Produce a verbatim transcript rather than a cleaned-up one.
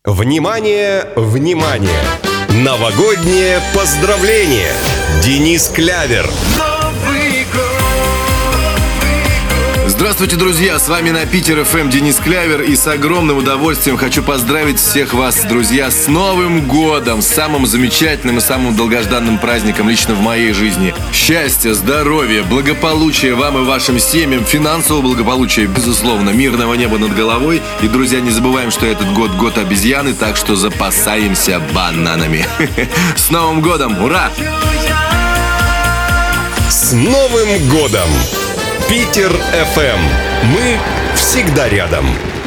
Внимание, внимание! Новогоднее поздравление! Денис Клявер. Здравствуйте, друзья! С вами на Питер эф эм Денис Клявер. И с огромным удовольствием хочу поздравить всех вас, друзья, с Новым годом! С самым замечательным и самым долгожданным праздником лично в моей жизни. Счастья, здоровья, благополучия вам и вашим семьям, финансового благополучия, безусловно, мирного неба над головой. И, друзья, не забываем, что этот год – год обезьяны, так что запасаемся бананами. С Новым годом! Ура! С Новым годом! Питер эф эм. Мы всегда рядом.